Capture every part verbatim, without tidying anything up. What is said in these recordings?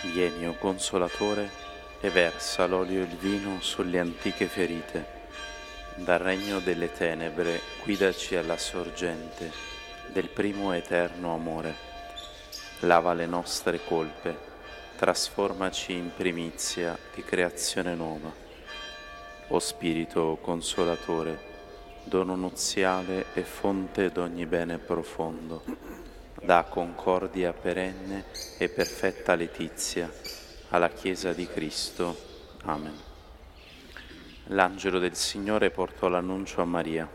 Vieni, o Consolatore, e versa l'olio e il vino sulle antiche ferite. Dal regno delle tenebre guidaci alla sorgente del primo eterno amore. Lava le nostre colpe, trasformaci in primizia di creazione nuova. O Spirito Consolatore, dono nuziale e fonte d'ogni bene profondo, dà concordia perenne e perfetta letizia alla Chiesa di Cristo. Amen. L'angelo del Signore portò l'annuncio a Maria.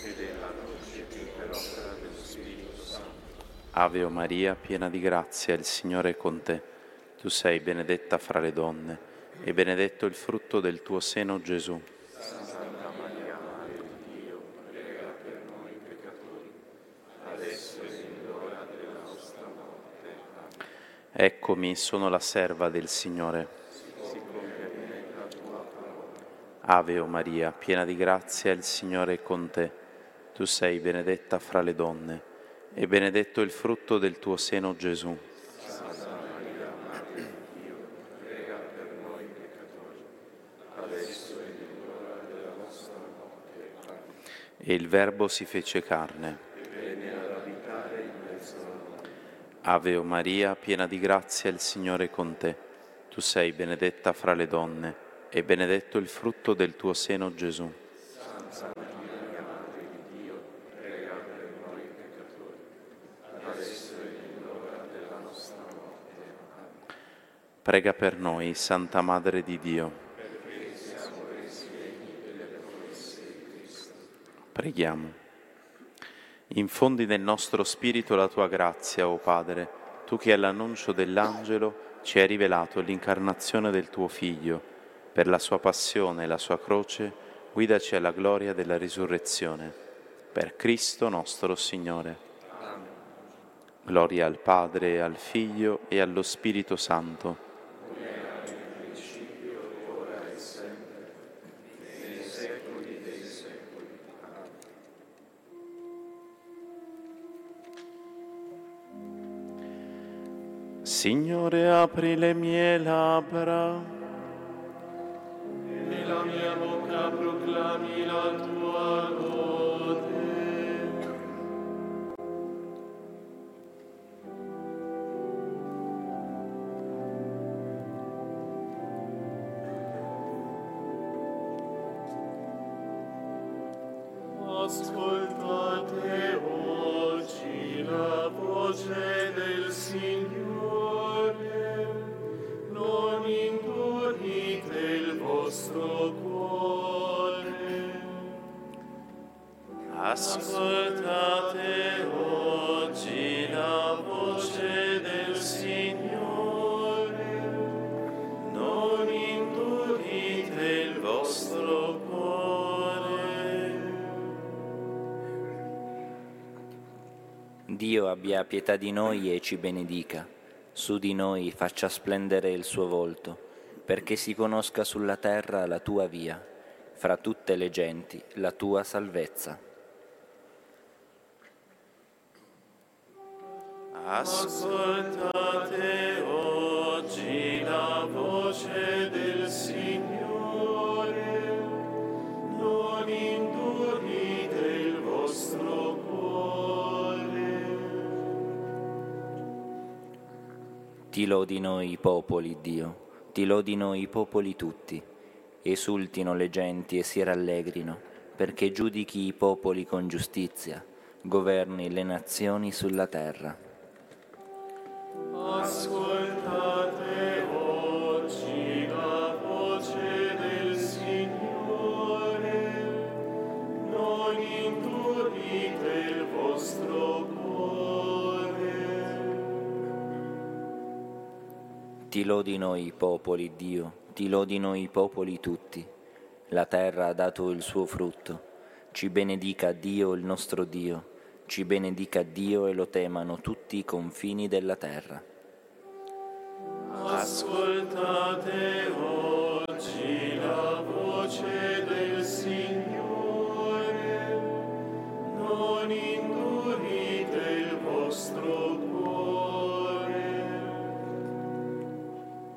Ave o Maria, piena di grazia, il Signore è con te. Tu sei benedetta fra le donne, e benedetto il frutto del tuo seno, Gesù. Santa Maria, Madre di Dio, prega per noi peccatori, adesso e nell'ora della nostra morte. Amen. Eccomi, sono la serva del Signore. Si compia in me la tua parola. Ave o Maria, piena di grazia, il Signore è con te. Tu sei benedetta fra le donne, e benedetto il frutto del tuo seno, Gesù. Santa Maria, Madre di Dio, prega per noi peccatori, adesso e nell'ora della nostra morte. Amen. E il Verbo si fece carne. E venne ad abitare in mezzo a noi. Ave o Maria, piena di grazia, il Signore è con te. Tu sei benedetta fra le donne, e benedetto il frutto del tuo seno, Gesù. Santa Maria, Madre di Dio, prega per noi peccatori, adesso e nell'ora della nostra morte. Amen. Prega per noi, Santa Madre di Dio. Perché siamo resi degni delle promesse di Cristo. Preghiamo. Infondi nel nostro spirito la tua grazia, o Padre, tu che all'annuncio dell'angelo ci hai rivelato l'incarnazione del tuo Figlio. Per la sua passione e la sua croce, guidaci alla gloria della risurrezione. Per Cristo nostro Signore. Amen. Gloria al Padre, al Figlio e allo Spirito Santo. Come era nel principio, ora e sempre, e nei secoli dei secoli. Amen. Signore, apri le mie labbra, E la mia bocca proclami la tua lode. Ascoltate oggi la voce del Signore, non indurite il vostro cuore. ascoltate oggi la voce del Signore, non indurite il vostro cuore. Dio abbia pietà di noi e ci benedica, su di noi faccia splendere il suo volto, perché si conosca sulla terra la tua via, fra tutte le genti la tua salvezza. Ascoltate oggi la voce del Signore, non indurite il vostro cuore. Ti lodino i popoli, Dio, ti lodino i popoli tutti, esultino le genti e si rallegrino, perché giudichi i popoli con giustizia, governi le nazioni sulla terra. Ascoltate oggi la voce del Signore, non indurite il vostro cuore. Ti lodino i popoli, Dio, ti lodino i popoli tutti. La terra ha dato il suo frutto. Ci benedica Dio, il nostro Dio. Ci benedica Dio e lo temano tutti i confini della terra. Ascoltate oggi la voce del Signore, non indurite il vostro cuore.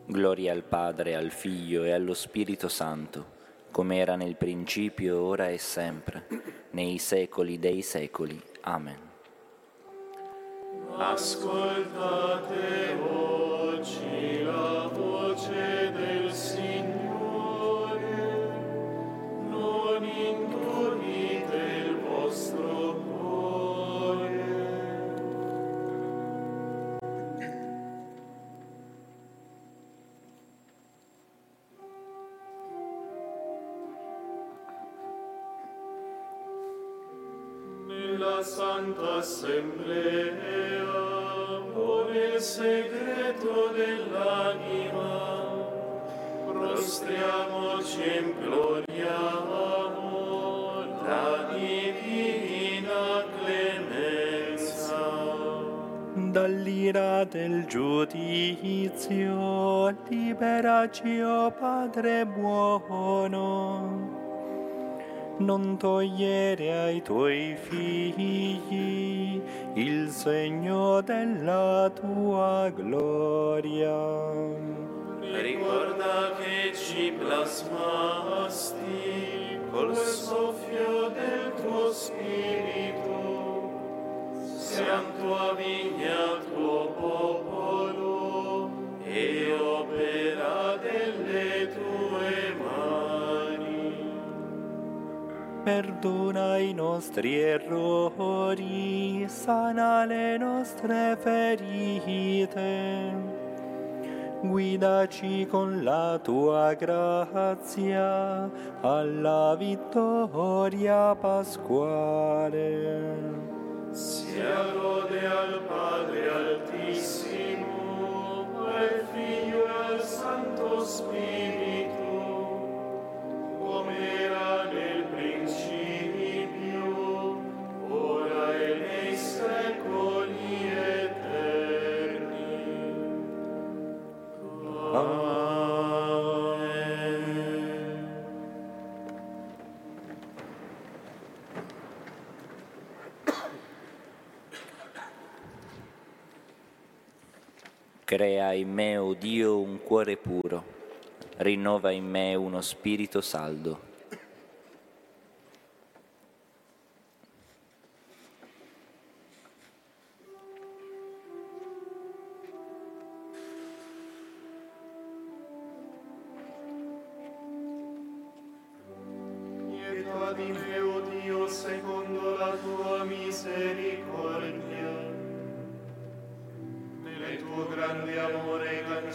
Gloria al Padre, al Figlio e allo Spirito Santo, come era nel principio, ora e sempre, nei secoli dei secoli. Amen. Ascoltate oggi la voce del Signore, non indurite il vostro cuore. Nella Santa Assemblea o nel segreto dell'anima, prostriamoci e imploriamo la divina clemenza. Dall'ira del giudizio, liberaci, o Padre buono. Non togliere ai tuoi figli il segno della tua gloria. Ricorda che ci plasmasti col soffio del tuo spirito. Siamo tua vigna, tuo popolo e opera delle tue mani. Perdona i nostri errori, sana le nostre ferite. Guidaci con la tua grazia alla vittoria pasquale. Sia lode al Padre Altissimo, al Figlio e al Santo Spirito, come era nel principio, ora e nei secoli eterni. Amen. Crea in me, o Dio, un cuore puro, rinnova in me uno spirito saldo. Pietà di me, o Dio, secondo la tua misericordia, nel tuo grande amore e la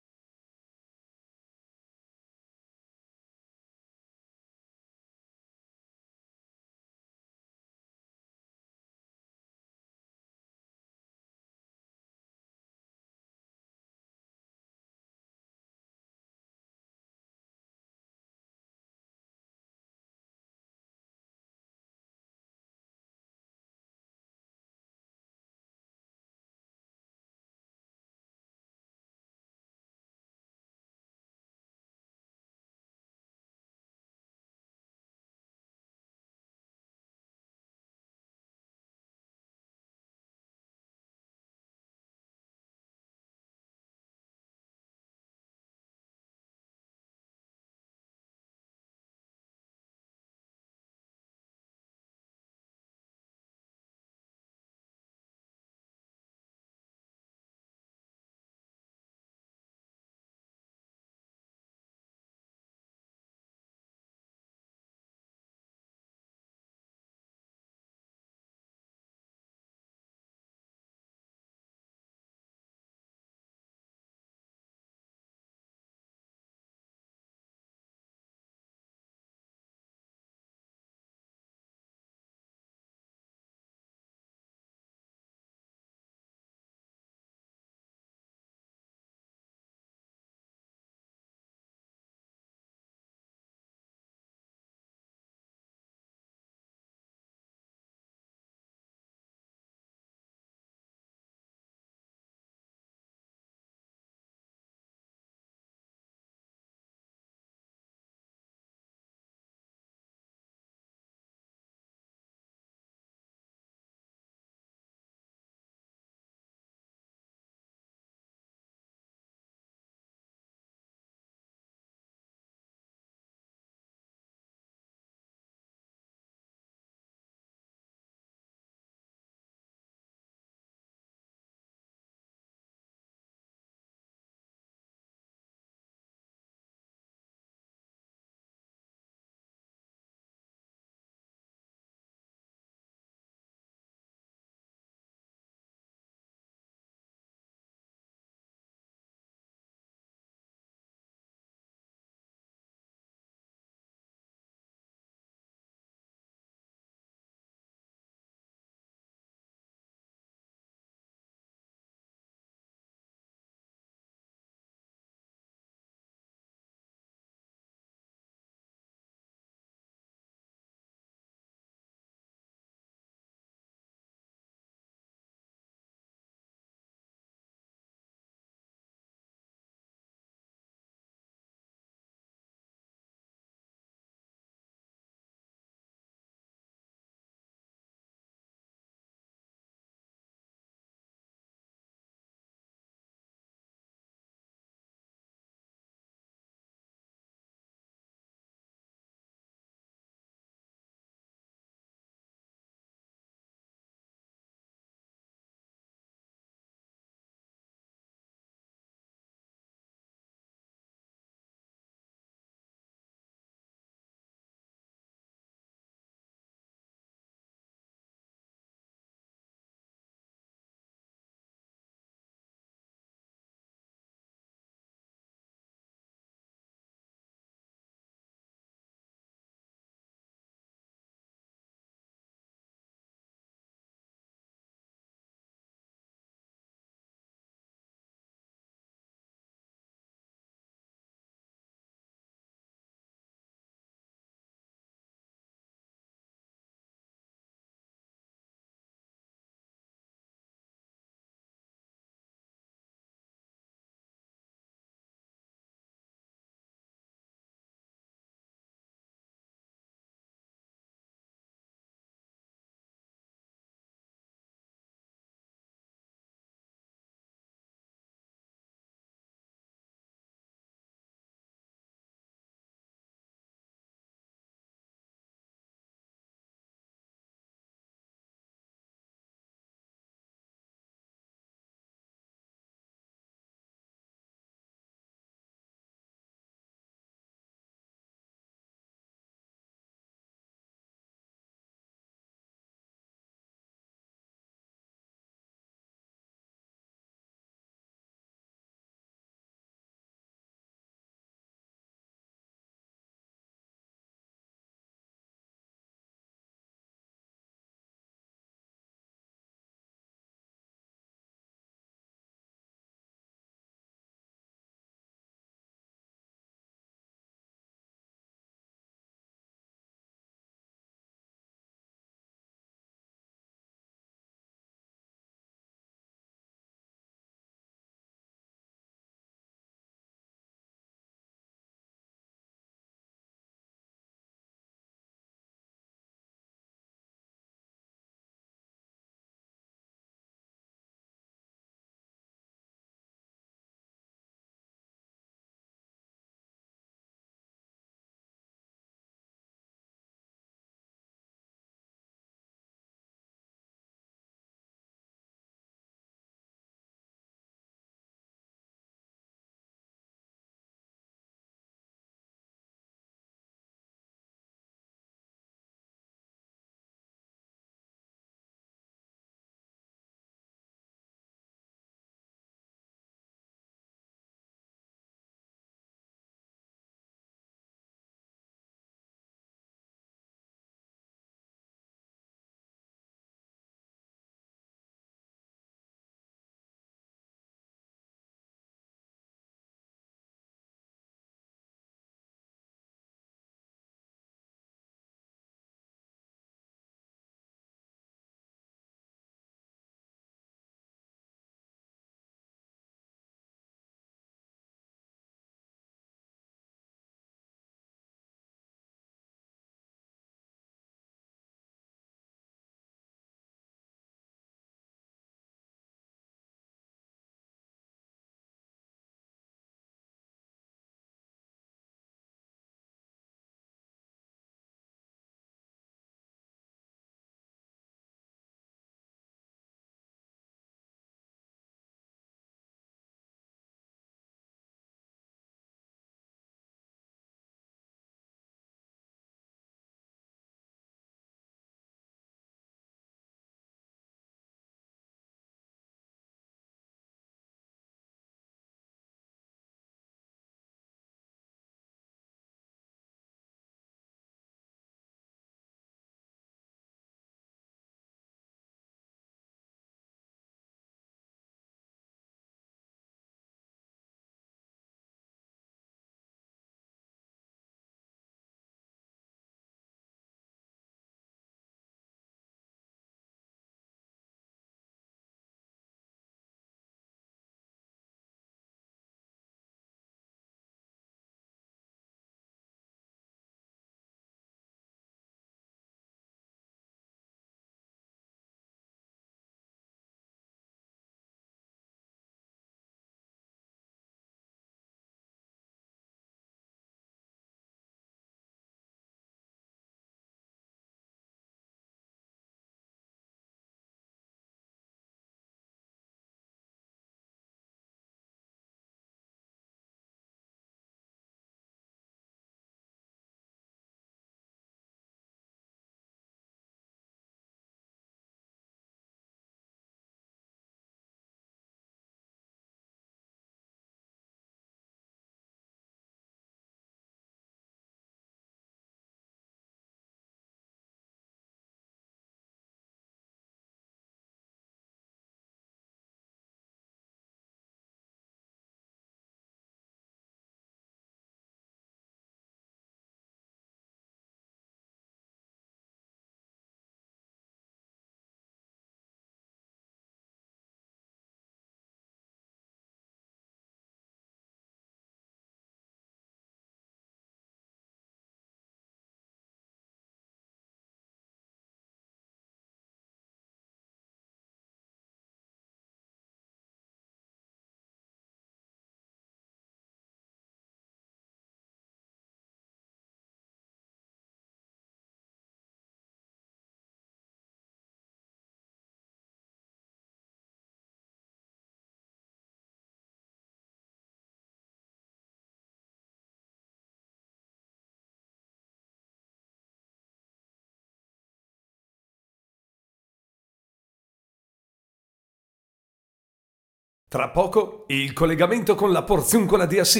Tra poco il collegamento con la Porziuncola di Assisi.